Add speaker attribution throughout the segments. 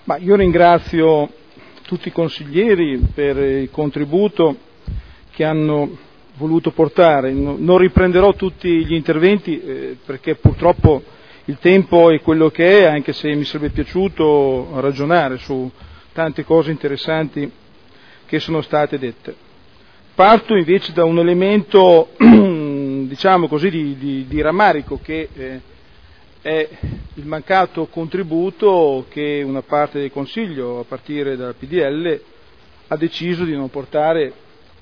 Speaker 1: Ma io ringrazio tutti i consiglieri per il contributo che hanno voluto portare. Non riprenderò tutti gli interventi perché purtroppo il tempo è quello che è, anche se mi sarebbe piaciuto ragionare su tante cose interessanti che sono state dette. Parto invece da un elemento, diciamo così, di rammarico, che è il mancato contributo che una parte del Consiglio, a partire dal PDL, ha deciso di non portare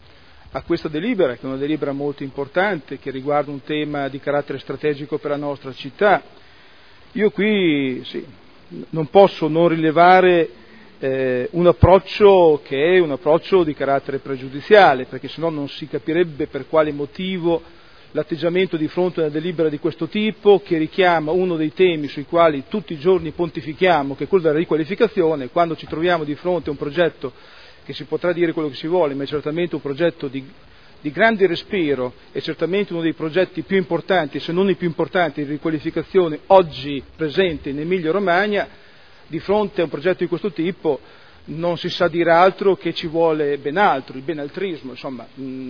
Speaker 1: a questa delibera, che è una delibera molto importante, che riguarda un tema di carattere strategico per la nostra città. Io qui non posso non rilevare un approccio che è un approccio di carattere pregiudiziale, perché sennò non si capirebbe per quale motivo l'atteggiamento di fronte a una delibera di questo tipo, che richiama uno dei temi sui quali tutti i giorni pontifichiamo, che è quello della riqualificazione, quando ci troviamo di fronte a un progetto che si potrà dire quello che si vuole, ma è certamente un progetto di grande respiro, è certamente uno dei progetti più importanti, se non i più importanti, di riqualificazione oggi presente in Emilia Romagna. Di fronte a un progetto di questo tipo non si sa dire altro che ci vuole ben altro, il benaltrismo, insomma.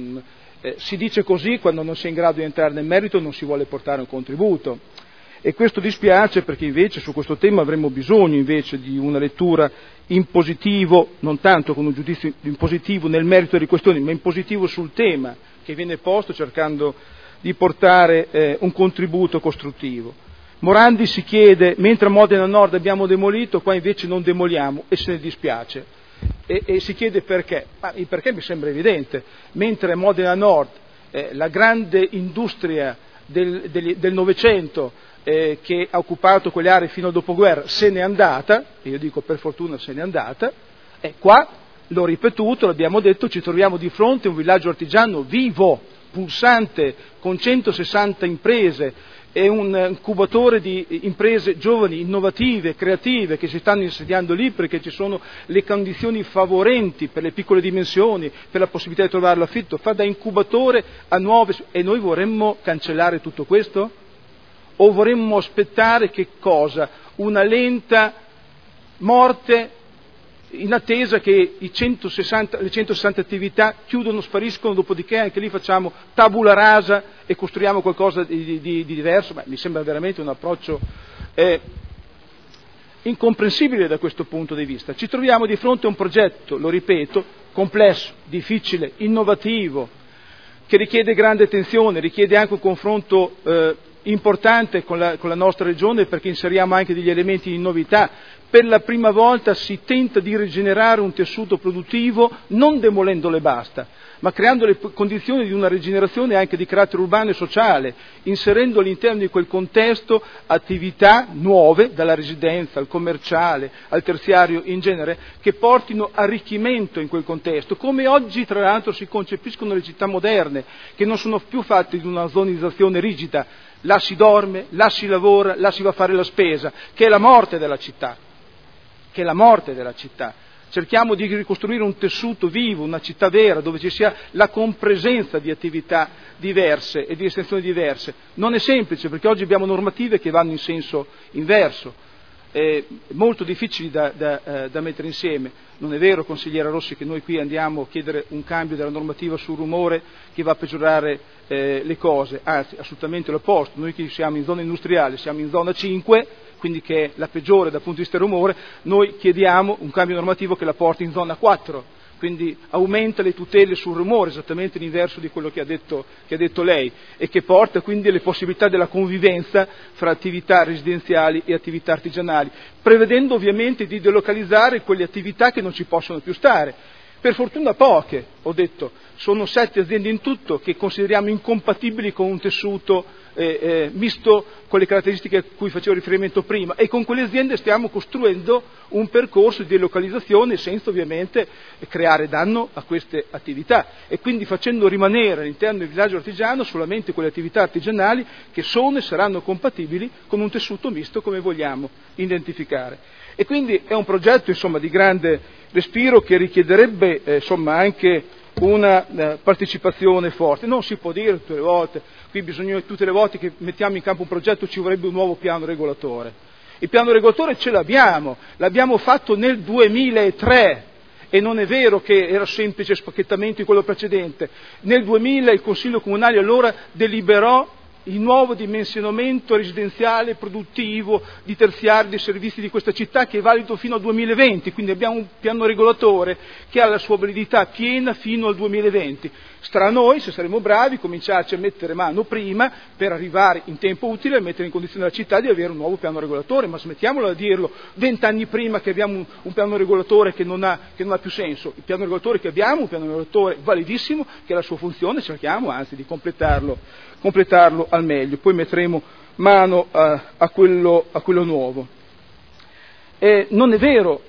Speaker 1: Si dice così quando non si è in grado di entrare nel merito, non si vuole portare un contributo, e questo dispiace, perché invece su questo tema avremmo bisogno invece di una lettura in positivo, non tanto con un giudizio in positivo nel merito delle questioni, ma in positivo sul tema che viene posto, cercando di portare un contributo costruttivo. Morandi si chiede, mentre a Modena Nord abbiamo demolito, qua invece non demoliamo, e se ne dispiace. E si chiede perché. Ma il perché mi sembra evidente. Mentre a Modena Nord la grande industria del Novecento che ha occupato quelle aree fino al dopoguerra se n'è andata, e io dico per fortuna se n'è andata, e qua, l'ho ripetuto, l'abbiamo detto, ci troviamo di fronte a un villaggio artigiano vivo, pulsante, con 160 imprese, è un incubatore di imprese giovani, innovative, creative, che si stanno insediando lì perché ci sono le condizioni favorenti per le piccole dimensioni, per la possibilità di trovare l'affitto, fa da incubatore a nuove. E noi vorremmo cancellare tutto questo? O vorremmo aspettare che cosa? Una lenta morte in attesa che le 160 attività chiudono, spariscono, dopodiché anche lì facciamo tabula rasa e costruiamo qualcosa di diverso? Beh, mi sembra veramente un approccio incomprensibile da questo punto di vista. Ci troviamo di fronte a un progetto, lo ripeto, complesso, difficile, innovativo, che richiede grande attenzione, richiede anche un confronto importante con la nostra regione, perché inseriamo anche degli elementi di novità. Per la prima volta si tenta di rigenerare un tessuto produttivo non demolendolo e basta, ma creando le condizioni di una rigenerazione anche di carattere urbano e sociale, inserendo all'interno di quel contesto attività nuove, dalla residenza al commerciale al terziario in genere, che portino arricchimento in quel contesto, come oggi tra l'altro si concepiscono le città moderne, che non sono più fatte di una zonizzazione rigida, là si dorme, là si lavora, là si va a fare la spesa, che è la morte della città. Cerchiamo di ricostruire un tessuto vivo, una città vera, dove ci sia la compresenza di attività diverse e di estensioni diverse. Non è semplice, perché oggi abbiamo normative che vanno in senso inverso, molto difficili da mettere insieme. Non è vero, consigliera Rossi, che noi qui andiamo a chiedere un cambio della normativa sul rumore che va a peggiorare le cose, anzi assolutamente l'opposto. Noi che siamo in zona industriale, siamo in zona 5, quindi che è la peggiore dal punto di vista del rumore, noi chiediamo un cambio normativo che la porti in zona 4, quindi aumenta le tutele sul rumore, esattamente l'inverso di quello che ha detto lei, e che porta quindi alle possibilità della convivenza fra attività residenziali e attività artigianali, prevedendo ovviamente di delocalizzare quelle attività che non ci possono più stare. Per fortuna poche, ho detto, sono 7 aziende in tutto che consideriamo incompatibili con un tessuto misto con le caratteristiche a cui facevo riferimento prima, e con quelle aziende stiamo costruendo un percorso di delocalizzazione senza ovviamente creare danno a queste attività, e quindi facendo rimanere all'interno del villaggio artigiano solamente quelle attività artigianali che sono e saranno compatibili con un tessuto misto come vogliamo identificare. E quindi è un progetto di grande respiro, che richiederebbe anche una partecipazione forte. Non si può dire tutte le volte, qui tutte le volte che mettiamo in campo un progetto ci vorrebbe un nuovo piano regolatore. Il piano regolatore ce l'abbiamo fatto nel 2003 e non è vero che era semplice spacchettamento di quello precedente. Nel 2000 il Consiglio Comunale allora deliberò il nuovo dimensionamento residenziale produttivo di terziari dei servizi di questa città, che è valido fino al 2020, quindi abbiamo un piano regolatore che ha la sua validità piena fino al 2020. Starà a noi, se saremo bravi, cominciarci a mettere mano prima per arrivare in tempo utile a mettere in condizione la città di avere un nuovo piano regolatore, ma smettiamola di dirlo 20 anni prima che abbiamo un piano regolatore che non ha più senso. Il piano regolatore che abbiamo è un piano regolatore validissimo, che ha la sua funzione, cerchiamo anzi di completarlo al meglio, poi metteremo mano a quello nuovo. Non è vero,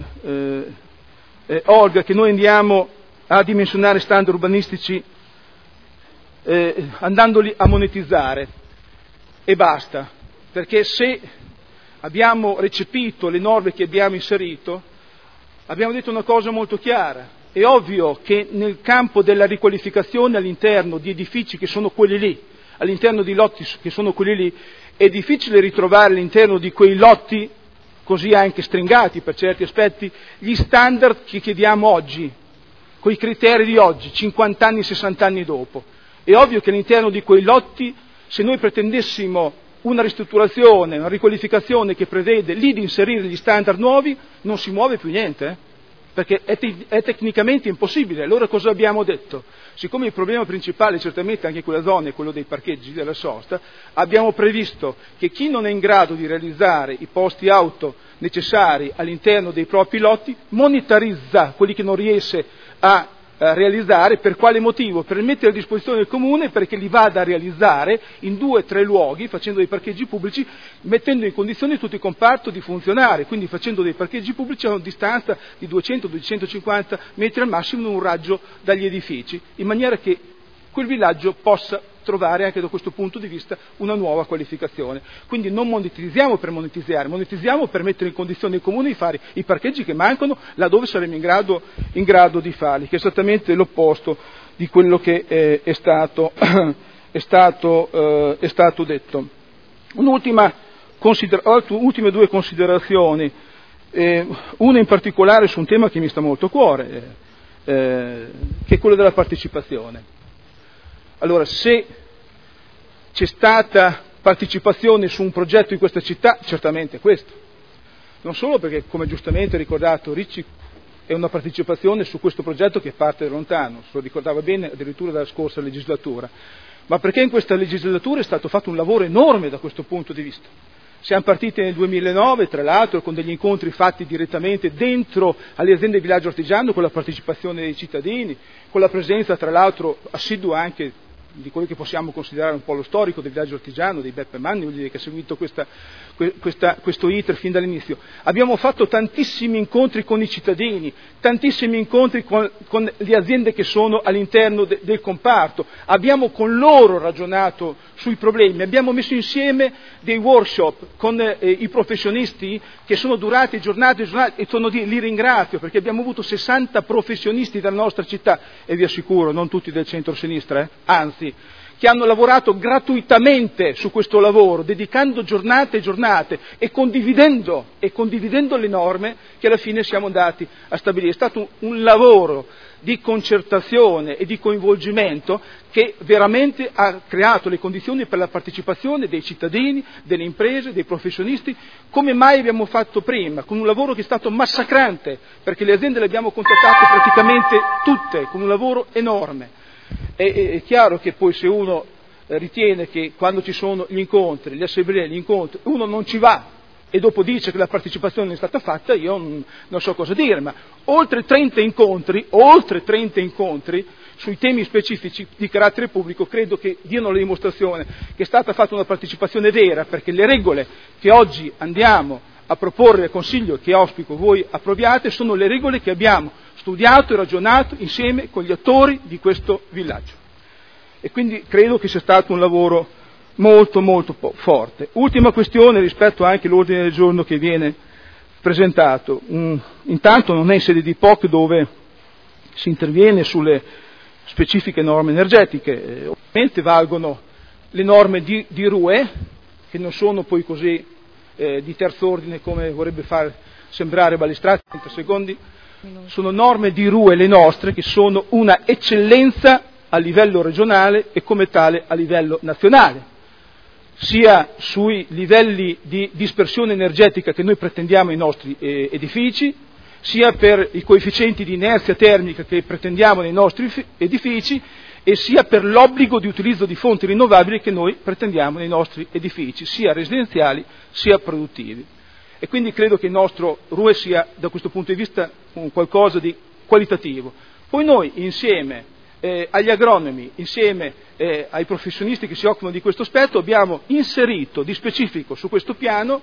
Speaker 1: Olga, che noi andiamo a dimensionare standard urbanistici andandoli a monetizzare e basta, perché se abbiamo recepito le norme che abbiamo inserito, abbiamo detto una cosa molto chiara. È ovvio che nel campo della riqualificazione all'interno di edifici che sono quelli lì, all'interno di lotti che sono quelli lì, è difficile ritrovare all'interno di quei lotti, così anche stringati per certi aspetti, gli standard che chiediamo oggi, coi criteri di oggi, 50 anni, 60 anni dopo. È ovvio che all'interno di quei lotti, se noi pretendessimo una ristrutturazione, una riqualificazione che prevede lì di inserire gli standard nuovi, non si muove più niente, perché è tecnicamente impossibile. Allora cosa abbiamo detto? Siccome il problema principale certamente anche in quella zona è quello dei parcheggi della sosta, abbiamo previsto che chi non è in grado di realizzare i posti auto necessari all'interno dei propri lotti monetarizza quelli che non riesce a realizzare. Per quale motivo? Per mettere a disposizione del comune perché li vada a realizzare in 2 o 3 luoghi, facendo dei parcheggi pubblici, mettendo in condizione tutto il comparto di funzionare, quindi facendo dei parcheggi pubblici a una distanza di 200-250 metri al massimo in un raggio dagli edifici, in maniera che quel villaggio possa trovare anche da questo punto di vista una nuova qualificazione. Quindi non monetizziamo per monetizzare, monetizziamo per mettere in condizione il comune di fare i parcheggi che mancano laddove saremo in grado di farli, che è esattamente l'opposto di quello che è stato detto. Ultime 2 considerazioni, una in particolare su un tema che mi sta molto a cuore, che è quello della partecipazione. Allora, se c'è stata partecipazione su un progetto di questa città, certamente questo. Non solo perché, come giustamente ha ricordato Ricci, è una partecipazione su questo progetto che parte da lontano, se lo ricordava bene addirittura dalla scorsa legislatura, ma perché in questa legislatura è stato fatto un lavoro enorme da questo punto di vista. Siamo partiti nel 2009, tra l'altro, con degli incontri fatti direttamente dentro alle aziende di villaggio artigiano, con la partecipazione dei cittadini, con la presenza, tra l'altro, assidua anche di quello che possiamo considerare un po' lo storico del villaggio artigiano, di Beppe Manni, vuol dire che ha seguito questo iter fin dall'inizio. Abbiamo fatto tantissimi incontri con i cittadini, tantissimi incontri con le aziende che sono all'interno del comparto, abbiamo con loro ragionato sui problemi, abbiamo messo insieme dei workshop con i professionisti che sono durati giornate e giornate, e li ringrazio perché abbiamo avuto 60 professionisti dalla nostra città, e vi assicuro non tutti del centro-sinistra, anzi, che hanno lavorato gratuitamente su questo lavoro, dedicando giornate e giornate e condividendo le norme che alla fine siamo andati a stabilire. È stato un lavoro di concertazione e di coinvolgimento che veramente ha creato le condizioni per la partecipazione dei cittadini, delle imprese, dei professionisti, come mai abbiamo fatto prima, con un lavoro che è stato massacrante, perché le aziende le abbiamo contattate praticamente tutte, con un lavoro enorme. È chiaro che poi se uno ritiene che quando ci sono gli incontri, le assemblee, gli incontri, uno non ci va e dopo dice che la partecipazione non è stata fatta, io non so cosa dire, ma oltre 30 incontri sui temi specifici di carattere pubblico credo che diano la dimostrazione che è stata fatta una partecipazione vera, perché le regole che oggi andiamo a proporre al Consiglio e che auspico voi approviate sono le regole che abbiamo studiato e ragionato insieme con gli attori di questo villaggio. E quindi credo che sia stato un lavoro molto molto forte. Ultima questione rispetto anche all'ordine del giorno che viene presentato. Intanto non è in sede di POC dove si interviene sulle specifiche norme energetiche. Ovviamente valgono le norme di RUE, che non sono poi così di terzo ordine come vorrebbe far sembrare Balistrati, 30 secondi, sono norme di RUE le nostre che sono una eccellenza a livello regionale e come tale a livello nazionale, sia sui livelli di dispersione energetica che noi pretendiamo ai nostri edifici, sia per i coefficienti di inerzia termica che pretendiamo nei nostri edifici e sia per l'obbligo di utilizzo di fonti rinnovabili che noi pretendiamo nei nostri edifici, sia residenziali sia produttivi. E quindi credo che il nostro RUE sia da questo punto di vista un qualcosa di qualitativo. Poi noi insieme agli agronomi, insieme ai professionisti che si occupano di questo aspetto, abbiamo inserito di specifico su questo piano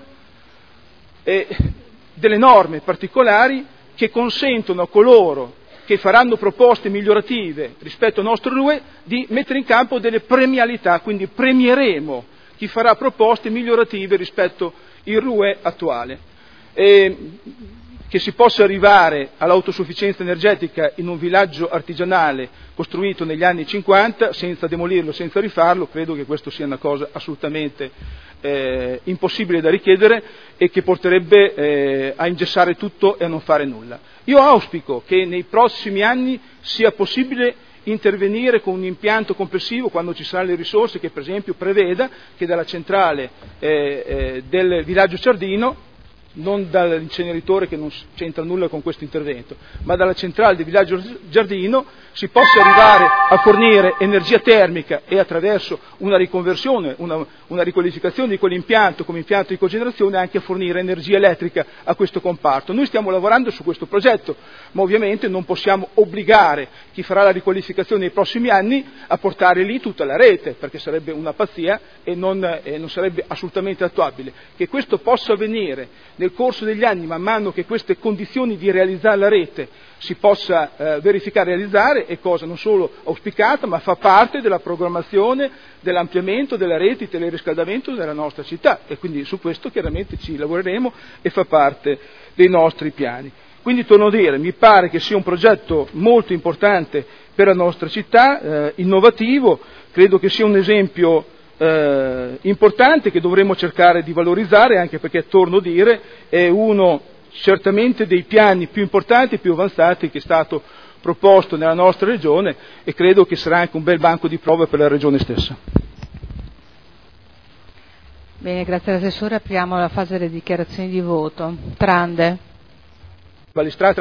Speaker 1: delle norme particolari che consentono a coloro che faranno proposte migliorative rispetto al nostro RUE di mettere in campo delle premialità, quindi premieremo chi farà proposte migliorative rispetto al RUE attuale. Che si possa arrivare all'autosufficienza energetica in un villaggio artigianale costruito negli anni 50 senza demolirlo, senza rifarlo, credo che questo sia una cosa assolutamente impossibile da richiedere e che porterebbe a ingessare tutto e a non fare nulla. Io auspico che nei prossimi anni sia possibile intervenire con un impianto complessivo quando ci saranno le risorse che per esempio preveda che dalla centrale del villaggio Ciardino, non dall'inceneritore che non c'entra nulla con questo intervento, ma dalla centrale del villaggio Giardino si possa arrivare a fornire energia termica e attraverso una riconversione, una riqualificazione di quell'impianto come impianto di cogenerazione anche a fornire energia elettrica a questo comparto. Noi stiamo lavorando su questo progetto, ma ovviamente non possiamo obbligare chi farà la riqualificazione nei prossimi anni a portare lì tutta la rete, perché sarebbe una pazzia e non sarebbe assolutamente attuabile. Che questo possa avvenire nel corso degli anni, man mano che queste condizioni di realizzare la rete si possa verificare e realizzare, è cosa non solo auspicata, ma fa parte della programmazione dell'ampliamento della rete di teleriscaldamento della nostra città e quindi su questo chiaramente ci lavoreremo e fa parte dei nostri piani. Quindi torno a dire, mi pare che sia un progetto molto importante per la nostra città, innovativo, credo che sia un esempio importante che dovremmo cercare di valorizzare, anche perché, torno a dire, è uno certamente dei piani più importanti e più avanzati che è stato proposto nella nostra regione e credo che sarà anche un bel banco di prova per la regione stessa.
Speaker 2: Bene, grazie all'assessore. Apriamo la fase delle dichiarazioni di voto. Trande.